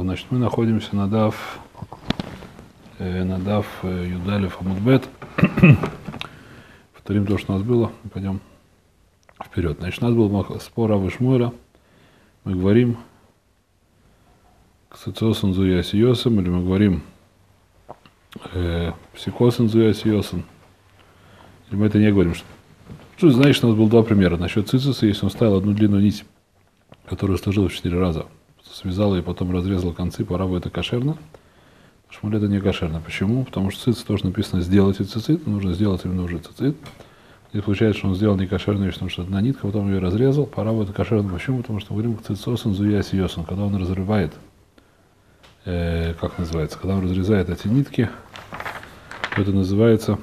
Значит, мы находимся на дав Юдалев Амудбет. Повторим то, что у нас было, и пойдем вперед. Значит, у нас был спор Рава Шмуэля. Мы говорим Ксицосан Зуясиосом, или мы говорим Псикосан Зуясиосом. Или мы это не говорим. Что значит, что у нас было два примера. Насчет цицуса, если он ставил одну длинную нить, которую сложил в 4 раза, связал и потом разрезал концы, по Раву это кошерно. Шмуль это не кошерно. Почему? Потому что цицит тоже написано сделать и цицит, нужно сделать именно уже цицит. Здесь получается, что он сделал не кошерную вещь, потому что одна нитка, потом ее разрезал, по Раву это кошерно. Почему? Потому что мы говорим цицосан зуясиосан, когда он разрывает, как называется, когда он разрезает эти нитки, то это называется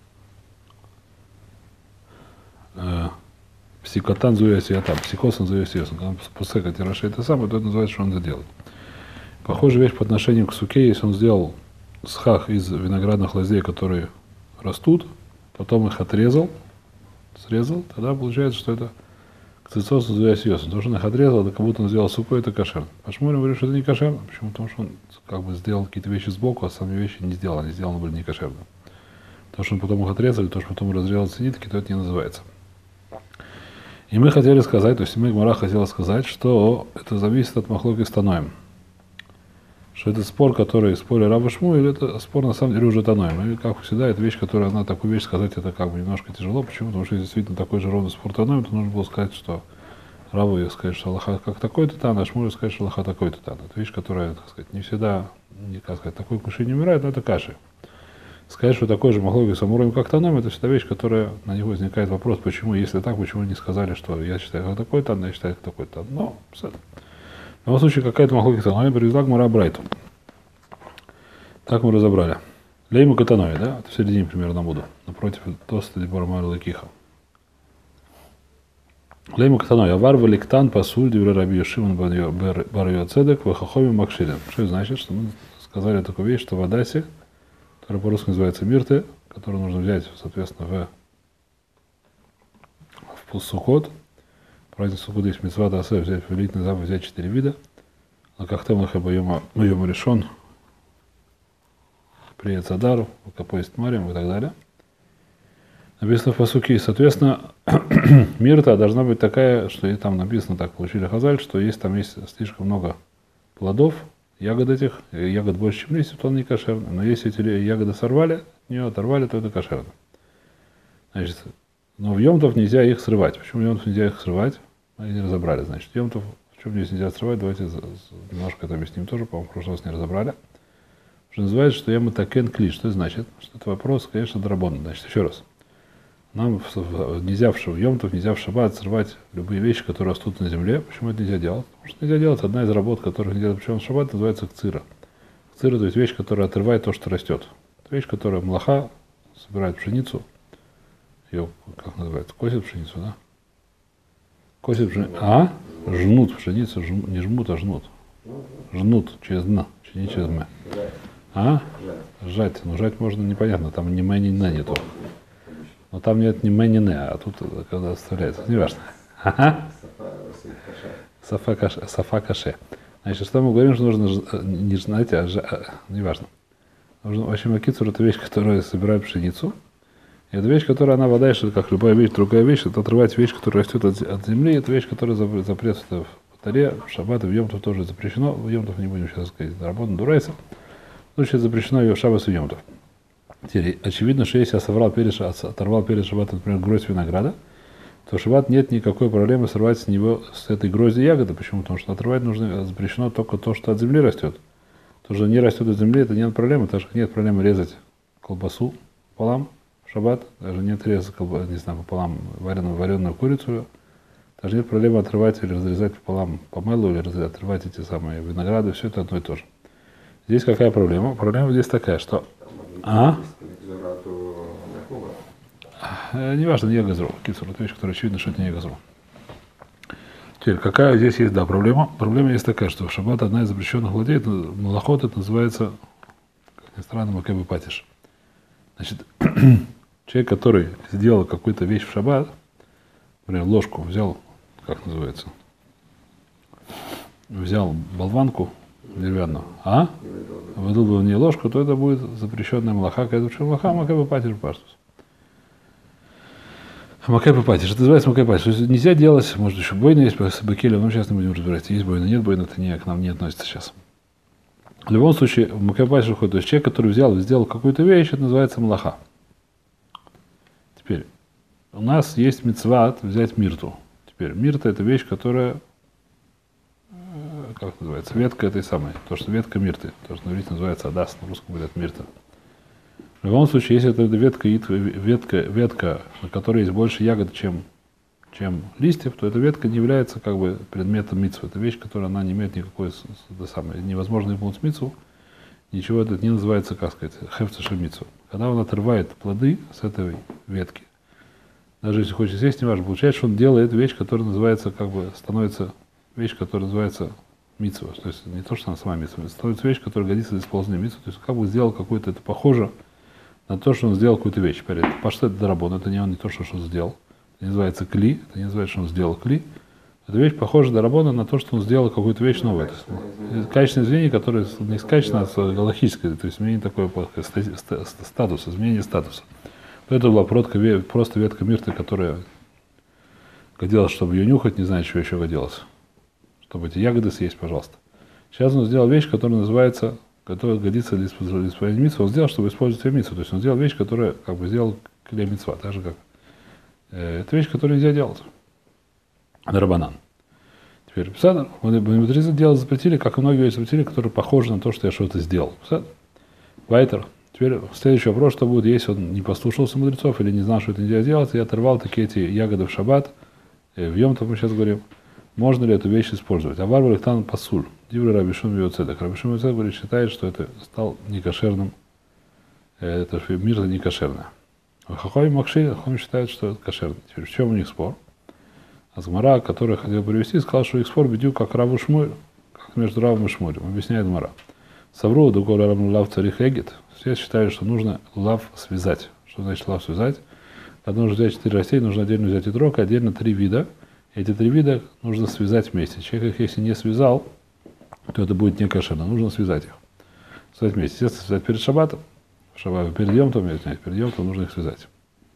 псикотан зуясиатам, псикосан зуясиосан. Когда он пусека тираши это самое, то это называется, что он это делает. Похожая вещь по отношению к суке, если он сделал схах из виноградных лозей, которые растут, потом их отрезал, срезал, тогда получается, что это кцицосан зуясиосан. Потому что он их отрезал, это как будто он сделал суку, это кошерно. Почему я говорю, что это не кошерно? Почему? Потому что он как бы сделал какие-то вещи сбоку, а сами вещи не сделал, они сделаны были не кошерно. То, что он потом их отрезали, то, что потом разрезал эти нитки, то это не называется. И мы хотели сказать, то есть мы, Гмара, хотела сказать, что это зависит от махлоки с Таноем. Что это спор, который спорили Рава Шмуэль, это спор на самом деле уже Таноем. И как всегда, это вещь, которая, она такую вещь сказать, это как бы немножко тяжело. Почему? Потому что если действительно такой же ровный спор Таноем, то нужно было сказать, что Раву сказать, что Аллаха как такой-то Тан, а Шмуэль сказать, что Аллаха такой-то Тан. Это вещь, которая, так сказать, не всегда, не, как сказать, такой куши не умирает, но это каши. Сказать, что такой же махлоки с Амуроем, как Таном, это всегда вещь, которая, на него возникает вопрос, почему, если так, почему не сказали, что я считаю, как такой Тан, я считаю, как такой Тан. Но, в любом случае, какая-то махлоки с Таном привезла Гмара Брайту. Так мы разобрали. Лейму Катаной, да? В середине примерно буду. Напротив Тоста Дебармар Лакиха. Лейму Катаной. Авар Валиктан Пасуль Дивра Раби Шимон Бар Йоцедек Вахахоми Макшилин. Что это значит? Что мы сказали такую вещь, что в Адасе, которая по-русски называется мирты, которую нужно взять, соответственно, в Сухот. Праздник Сухот есть митцва Дасе, взять великий заповедь, взять 4 вида. Лакахтем Лахаба Йома решен. Привет Садару, Капоист Марием и так далее. Написано в пасуке. Соответственно, мирта должна быть такая, что и там написано, так получили Хазаль, что есть там есть слишком много плодов, ягод этих, ягод больше, чем листьев, то он не кошерный. Но если эти ягоды сорвали, нее оторвали, то это кошерно. Значит, но в Йом-Тов нельзя их срывать. Почему в Йом-Тов нельзя их срывать? Мы не разобрали. Значит, Йом-Тов, в чем здесь нельзя срывать, давайте немножко это объясним тоже, по-моему, в прошлый раз не разобрали. Что называется, что яма такен кли. Что это значит? Что это вопрос, конечно, драбон. Значит, еще раз. Нам нельзя в Йом-Тов, нельзя в шаббат срывать любые вещи, которые растут на земле. Почему это нельзя делать? Потому что нельзя делать. Одна из работ, которых нельзя делать, причем в шаббат, называется кцира. Кцира, то есть вещь, которая отрывает то, что растет. Это вещь, которая млаха собирает пшеницу. Ее, как называется, косит пшеницу, да? Косит пшеницу. А? Жнут пшеницу, не жмут, а жнут. Жнут через дна, не через мэ. А? Жать. Ну, жать можно непонятно, там ни мэ, ни на нету. Но там нет ни мэ, ни не, а тут когда вставляется. Не важно. Сафа каше. Значит, что мы говорим, что нужно не знать, не важно. Нужно, в общем, акицур это вещь, которая собирает пшеницу. И это вещь, которая она вода, что как любая вещь, другая вещь, это отрывать вещь, которая растет от земли, это вещь, которая запрет в Таре, в шаббат и в Йом-Тов тоже запрещено. В Йом-Тов не будем сейчас сказать, работа дурайся. В случае запрещено ее в шаббат и Йом-Тов. Теперь, очевидно, что если я оторвал перед шаббатом, например, гроздь винограда, то в шаббат нет никакой проблемы сорвать с него, с этой грозди ягоды. Почему? Потому что отрывать нужно, запрещено только то, что от земли растет. То, что не растет от земли, это нет проблемы. Так что нет проблемы резать колбасу пополам в шаббат, даже нет резать колбасу, не знаю, пополам вареную курицу. Даже нет проблемы отрывать или разрезать пополам помелу, или отрывать эти самые винограды, все это одно и то же. Здесь какая проблема? Проблема здесь такая, что... Неважно, не газру. Кицур, это вещь, которая очевидно, что это не газру. Теперь, какая здесь есть, да, проблема? Проблема есть такая, что в шаббат одна из запрещенных владеет, малахот, это называется, как ни странно, макэбы патиш. Значит, человек, который сделал какую-то вещь в шаббат, например, ложку взял, как называется, взял болванку, деревянную, а? Выдул бы в ней ложку, то это будет запрещенная малаха, макай бепатиш паштус. Макай бепатиш, это называется макай патиш. То есть нельзя делать, может еще бойна есть с бакелем, но сейчас не будем разбирать. Есть бойна, нет бойна, это к нам не относится сейчас. В любом случае, в макай патиш выходит, то есть человек, который взял и сделал какую-то вещь, это называется малаха. Теперь, у нас есть мицват взять мирту. Теперь, мирта это вещь, которая, как называется, ветка этой самой, то, что ветка мирты, то, что на иврите называется адас, на русском говорят мирта. В любом случае, если это ветка, на которой есть больше ягод, чем листьев, то эта ветка не является как бы предметом мицвы. Это вещь, которая она не имеет никакой, невозможно выполнить мицву, ничего это не называется, как сказать, хефца шемицу. Когда он отрывает плоды с этой ветки, даже если хочет съесть, неважно, получается, что он делает вещь, которая называется, как бы, становится вещь, которая называется мицва. То есть не то, что она сама мицва, это становится вещь, которая годится для исполнения мицвы. То есть как бы сделал какой-то, это похоже на то, что он сделал какую-то вещь. Паштет это дарабон, это не он, не то, что он сделал. Это не называется кли, это не называется, что он сделал кли. Эта вещь похожа дарабона на то, что он сделал какую-то вещь новую. Качественное изменение, которое не качественное, а галахическое, то есть изменение такое статуса, изменение статуса. Это была просто ветка мирты, которая годилась, чтобы ее нюхать, не знаю, чего еще годилось. Чтобы эти ягоды съесть, пожалуйста. Сейчас он сделал вещь, которая называется, которая годится для исполнения мицвы. Он сделал, чтобы использовать ее мицву. То есть он сделал вещь, которая как бы сделал клей мицва, так же как. Это вещь, которую нельзя делать. Дарабанан. Теперь, мудрецы делать запретили, как и многие вещи запретили, которые похожи на то, что я что-то сделал. Вайтер. Теперь следующий вопрос, что будет, если он не послушался мудрецов или не знал, что это нельзя делать, и оторвал такие эти ягоды в шаббат, в Йом-Тов мы сейчас говорим, можно ли эту вещь использовать. А варвар их там пасуль. Дивры Рабишум Йоцедек. Рабишум Йоцедек говорит, считает, что это стал некошерным, это мир не кошерное. Хахой Макши, он считает, что это кошерно. Теперь в чем у них спор? Азмара, который хотел привести, сказал, что их спор бедю как Раву Шмуль, как между Равом и Шмулем. Объясняет Мара. Савру, доколе Равну лав царих эгет. Все считают, что нужно лав связать. Что значит лав связать? Когда нужно взять 4 растения, нужно отдельно взять идрок, отдельно 3 вида. Эти 3 вида нужно связать вместе. Человек их, если не связал, то это будет не кошерно. Нужно связать их. Связать вместе. Естественно, связать перед шаббатом. Перед Йом-Товом нужно их связать.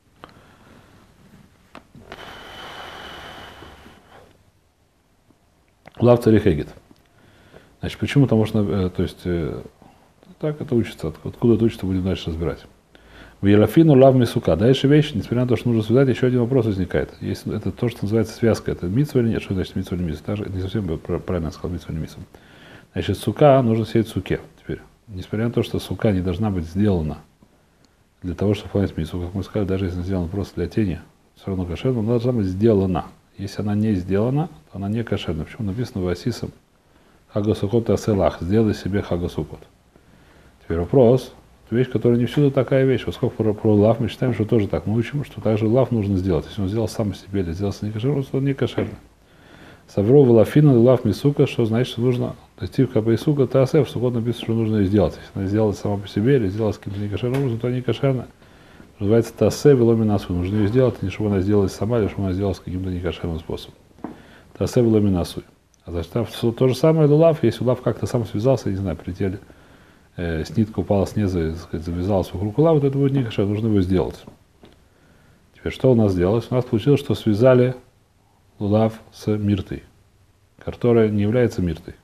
Лав царих эгет. Значит, почему? Потому что, то есть, так это учится. Откуда это учится, будем дальше разбирать. В Елафину лав мисука. Дальше вещь, несмотря на то, что нужно связать, еще один вопрос возникает. Если это то, что называется связка, это митсва или нет? Что значит митсва или митсва? Не совсем правильно сказал митсва или митсва. Значит, сука нужно сеять в суке. Теперь, несмотря на то, что сука не должна быть сделана для того, чтобы выполнять митсву, как мы сказали, даже если она сделана просто для тени, все равно кошерна, она должна быть сделана. Если она не сделана, то она не кошерна. Почему написано в Асисам Хагасукот Аселах, сделай себе Хагасукот. Теперь вопрос, вещь, которая не всюду такая вещь. Поскольку про лав мы считаем, что тоже так. Мы учим, что также лав нужно сделать. Если он сделал сам по себе или сделался не кошерно, то он не кошерный. Савров лафина лав мисука, что значит, что нужно дойти в капайсука, тасеф, в сукот написано, что нужно ее сделать. Если она сделала сама по себе или сделала с каким-то некошерным образом, то не кошерно. Называется тасе веломинасу. Нужно ее сделать, не чтобы она сделала сама, или чтобы она сделала с каким-то некошерным способом. Тасе веломинасу. А значит, то же самое лулав, если лав как-то сам связался, не знаю, прилетели, с нитка упала снизу, завязалась вокруг лава, то это будет не кошерно, нужно его сделать. Теперь что у нас сделалось? У нас получилось, что связали лулав с миртой, которая не является миртой.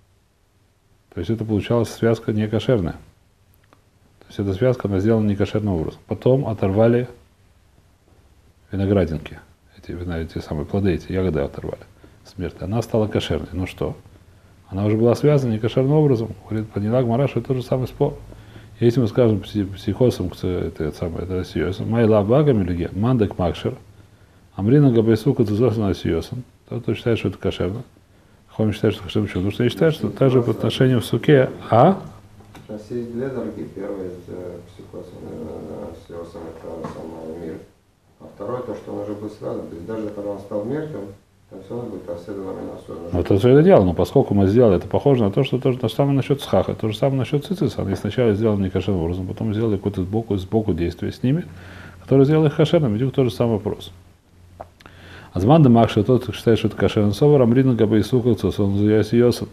То есть это получалась связка не кошерная. То есть эта связка, она сделана не кошерным образом. Потом оторвали виноградинки, эти самые плоды, эти ягоды оторвали. Смерть. Она стала кошерной. Ну что? Она уже была связана некошерным образом. Говорит, поняла Гмара, что это тот же самый спор. Если мы скажем психосом, это сиосом, майла багами или мандек макшер, амрина габайсука цузосна сиосом, тот считает, что это кошерно. Хом считает, что кошерно. Потому что я считаю, что также по отношению в суке, Сейчас есть две дороги. Первая это психосом, сиосом, это самый мир. А второе, то, что он уже был связан. То есть даже когда он стал мертвым, там все равно будет расследование на суе. Вот это все это дело, но поскольку мы сделали, это похоже на то, что то же самое насчет схаха, то же самое насчет цициса. Они сначала сделали некошерным образом, потом сделали какое-то сбоку действие с ними, которое сделало их кошерным, идет тот же самый вопрос. Азман де Макша, тот, кто считает, что это кошерный совар, амрина габай сукалцус, он заясиосан.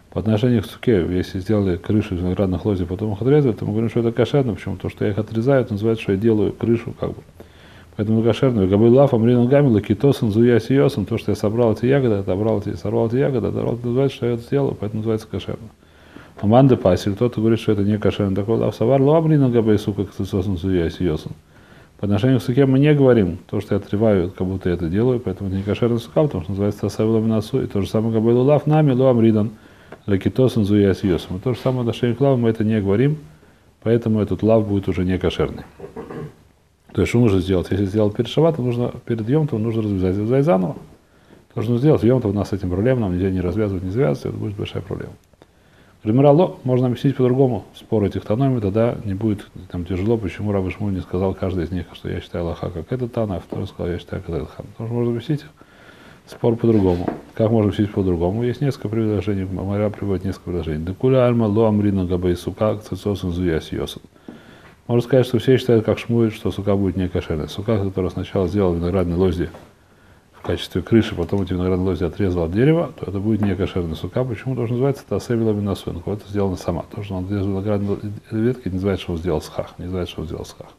По отношению к суке, если сделали крышу из виноградных лозьев, потом их отрезали, то мы говорим, что это кошерно. Почему? То, что я их отрезаю, это называется, что я делаю крышу, как бы. Поэтому кошерно. Габы лав, амрин гамила, китосан, зуя сиосан. То, что я собрал эти ягоды, сорвал эти ягоды, это называется, что я это сделал, поэтому называется кошерно. Аманда пасиль, тот говорит, что это не кошерно. Такой лав савар, луамрин габы сука, китосан, зуя сиосан. По отношению к суке мы не говорим то, что я отрываю, как будто я это делаю, поэтому это не кошерная сука, потому что называется тасавила минасу. И то же самое габы лав нами, луамридан. Лакитосан зуяс йосом. То же самое отношение к лаву мы это не говорим, поэтому этот лав будет уже не кошерный. То есть что нужно сделать? Если сделать перед шаббатом, нужно перед йомтом нужно развязать заново. То, что нужно сделать, в йомтом у нас с этим проблем, нам нельзя не развязывать, не завязывать, это будет большая проблема. Римрало можно объяснить по-другому. Спор этих тономий, тогда не будет там тяжело, почему Рав Шмуль не сказал каждый из них, что я считаю лоха как этот тана, а второй сказал, я считаю как этот хан. Потому что можно объяснить спор по-другому. Как можно объяснить по-другому? Есть несколько предложений. Мара приводит несколько предложений. Декуля альма ло амрина габей сука цицосан зуяс йосан. Можно сказать, что все считают, как Шмуль, что сука будет не кошерной. Сука, которая сначала сделала виноградные лозья в качестве крыши, потом эти виноградные лозья отрезала от дерева, то это будет не кошерная сука. Почему? Потому что называется тасевила минасу. Но это сделано сама. То, что он отрезал виноградные ветки, не называется, что он сделал схах. Не называется, что он сделал схах.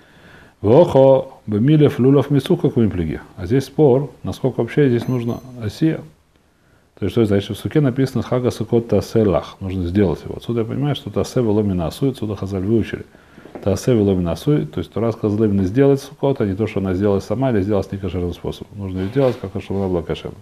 Вохо бемилев лулов мисука кумиплиги. А здесь спор, насколько вообще здесь нужно осия. То есть, что значит, в суке написано хага сукот тасе лах. Нужно сделать его. Отсюда я понимаю, что тасе вело минасуй, отсюда Хазаль выучили. Тасе вело минасуй, то есть Тора сказала именно сделать сукот, а не то, что она сделала сама или сделала с некошерным способом. Нужно ее сделать, как чтобы она была кошерной.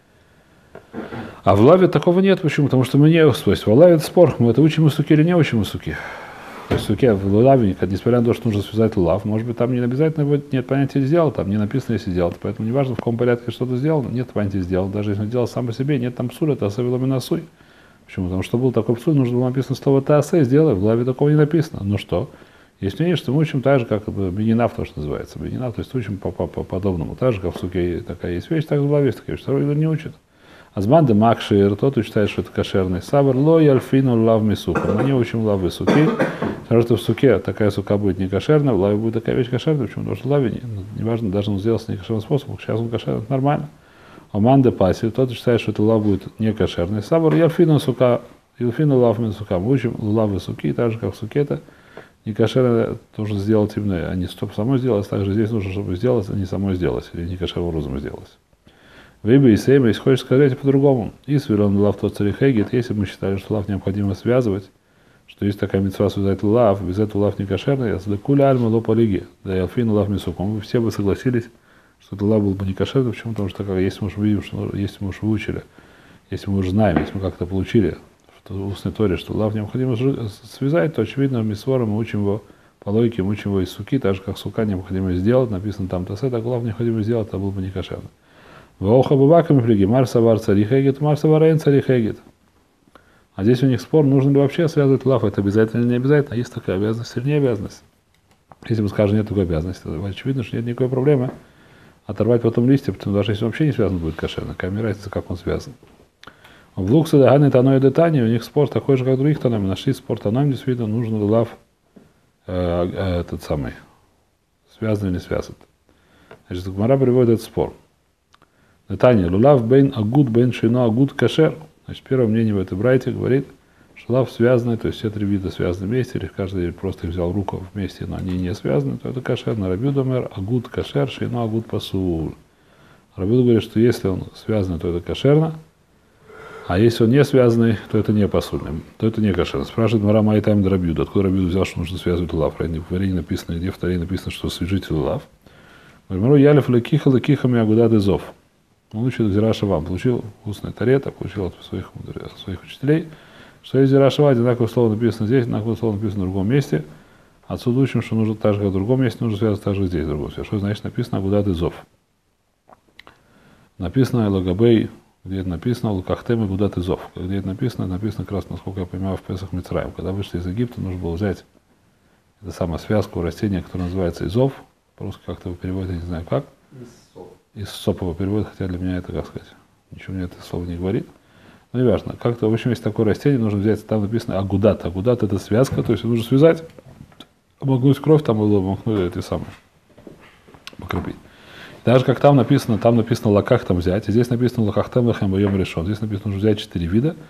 А в лаве такого нет. Почему? Потому что мы не свойства. В лаве это спор. Мы это учим из суки или не учим из суки. То есть в суке, в лаве, несмотря на то, что нужно связать лав, может быть, там не обязательно нет понятия сделал, там не написано, если сделал. Поэтому неважно, в каком порядке что-то сделано, нет понятия сделал. Даже если он делал сам по себе, нет там псуля, это асавила минасуй. Почему? Потому что был такой псуль, нужно было написано слово таасе, сделай, в лаве такого не написано. Ну что? Если нет, что мы учим так же, как бенинав, то, что называется. Бенинав, то есть учим по подобному. Так же, как в суке такая есть вещь, так же в лаве есть такая вещь. Второй не учит. Азманда Макшир, тот считает, что это кошерный. Савар ло яльфину лав мисука. Мы не учим лавы суки. Потому что в суке такая сука будет не кошерная, в лаве будет такая вещь кошерная. Почему? Потому что в лаве, неважно, даже он сделал с некошерным способом, сейчас он кошерный, это нормально. Аманда Паси, тот считает, что это лав будет не кошерный. Савар яльфину сука, яльфину лав мисука. Мы учим лавы суки, так же, как в суке это не кошерное, нужно сделать именно, а не чтобы самой сделать, также здесь нужно, чтобы сделать, а не самой сделать, или не кошерным образом сделать. Выбей и сейма, если хочешь сказать по-другому. И сверлен лав тот царихегит, если бы мы считали, что лав необходимо связывать, что есть такая митцва связать лав, без этого лав не кошерный, я куля альма ло полиги, да ялфин лав мисуком. Мы все бы согласились, что это лав был бы не кошерный. Почему? Потому что если мы уже видим, что если мы уже выучили, если мы уже знаем, если мы как-то получили в устной торе, что лав необходимо связать, то очевидно в мисворе мы учим его по логике, мы учим его из суки, так же как сука необходимо сделать, написано там тасе, так лав необходимо сделать, это был бы не кошерный. Вауха бабаками флиги, марсавар царихегит, марсавар эн царихегит. А здесь у них спор, нужно ли вообще связывать лав, это обязательно или не обязательно. Есть такая обязанность или не обязанность. Если мы скажем, нет такой обязанности, то очевидно, что нет никакой проблемы оторвать потом листья, потому даже если он вообще не связан, будет кошерно. Какая разница, как он связан. В луксе даганы таной детани, у них спор такой же, как у других таноми. Нашли спор таноми, действительно, нужно ли лав этот самый, связан или не связан. Значит, Гмара приводит этот спор. Таня, лулав бейн агуд бейн шино агуд кашер. Значит, первое мнение в этой брайте говорит, что лав связаны, то есть все три вида связаны вместе, или каждый просто их взял руку вместе, но они не связаны, то это кашер. На Рабиуда мэр агуд кашер, шино агуд пасуль. Рабиуда говорит, что если он связанный, то это кашерно, а если он не связанный, то это не пасульный, то это не кашерно. Спрашивает Мара Майтайм Рабиуда, откуда Рабиуда взял, что нужно связывать лав. В Варе написано, где в Таре написано, что свяжите лав. Мару ялев лекиха лекихами агудат изов. Он учит Зирашава, получил устное тарета, получил от своих учителей, что есть Зирашава, одинаковое слово написано здесь, одинаковое слово написано в другом месте. Отсюда учим, что нужно так же, как в другом месте, нужно связать так же здесь, в другом месте. Что значит написано Агудат Изов? Написано Лагабей, где это написано, Лукахтем и Агудат Изов. Где это написано как раз, насколько я понимаю, в Песах Мицраим. Когда вышли из Египта, нужно было взять эту самую связку растения, которое называется Изов. По-русски как-то его переводят, я не знаю как. Из сопового перевода, хотя для меня это, как сказать, ничего мне это слово не говорит. Но не важно. Как-то, в общем, есть такое растение, нужно взять, там написано агудат. Агудат это связка, то есть нужно связать, обмакнуть кровь, там было обмакнуть эти самые, покропить. Даже как там написано лаках там взять, и здесь написано лакахтам лахем боем решен. Здесь написано, нужно взять 4 вида,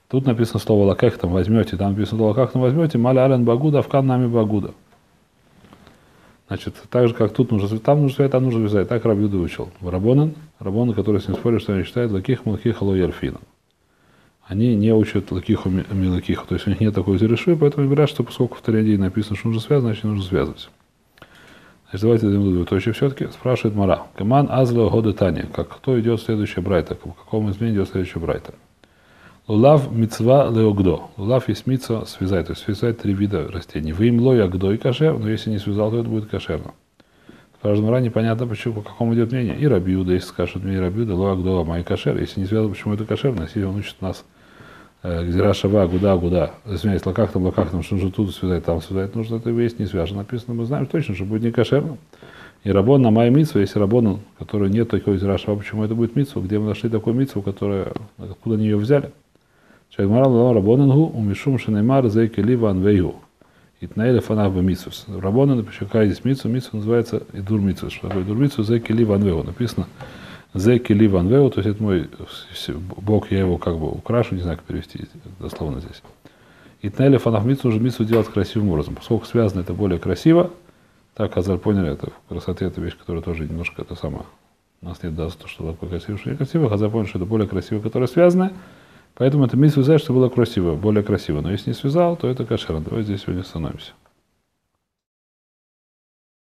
Тут написано слово лакех, там возьмете, там написано слово лаках, там возьмете, маля ален багуда, авкан нами багуда. Значит, так же, как тут нужно, там нужно связать, там нужно связать. Так Рабби Юда учил. Рабонан, который с ним спорит, что они считают лаких, малкиха, лоерфина. Они не учат лакиху, милакиху. То есть у них нет такой зареши, поэтому говорят, что поскольку в Таре написано, что нужно связывать, значит нужно связывать. Значит, давайте дадим двоеточие все-таки. Спрашивает Мара. Каман азла года Таня. Как кто идет следующая брайта? По какому изменению идет следующая брайта? Лулав мицва леогдо. Лулав есть мицва связать, то есть связать 3 вида растений. Вы им лой агдо и кашер, но если не связал, то это будет кошерно. Спрашивает Мара, непонятно, почему, по какому идет мнение. И Рабби Юда, если скажут мне Рабби Юда, лой агдо, а май кашер. Если не связал, почему это кошерно? Если он учит нас Гзира шава, гуда, извиняюсь, лакахтам, что нужно тут связать, там связать, нужно это есть, не свяжено. Написано, мы знаем точно, что будет не кошерно. И рабон на май митсва, если рабон, который нет такой Гзира шава, почему это будет митсва? Где мы нашли такую митсву, которая, откуда они ее взяли? Человек морал рабонгу, умешум шинаймар зейки лива анвейгу. И тнаэля фанав митсвус. Рабонан, какая здесь митсва? Митсва называется идур митсвус. Что такое идур митсвус? Зейки лива анвейгу. Написано Зеки ливан веу, то есть это мой Бог, я его как бы украшу, не знаю, как перевести дословно здесь. И тнели фанав митсу уже митсу делать красивым образом. Поскольку связано это более красиво, так Хазаль поняли, это в красоте это вещь, которая тоже немножко это самое. У нас нет даст, что такое красиво, что не красиво. Хазаль понял, что это более красиво, которое связано. Поэтому это митсу связать, что было красиво, более красиво. Но если не связал, то это кошерно. Давайте здесь сегодня остановимся.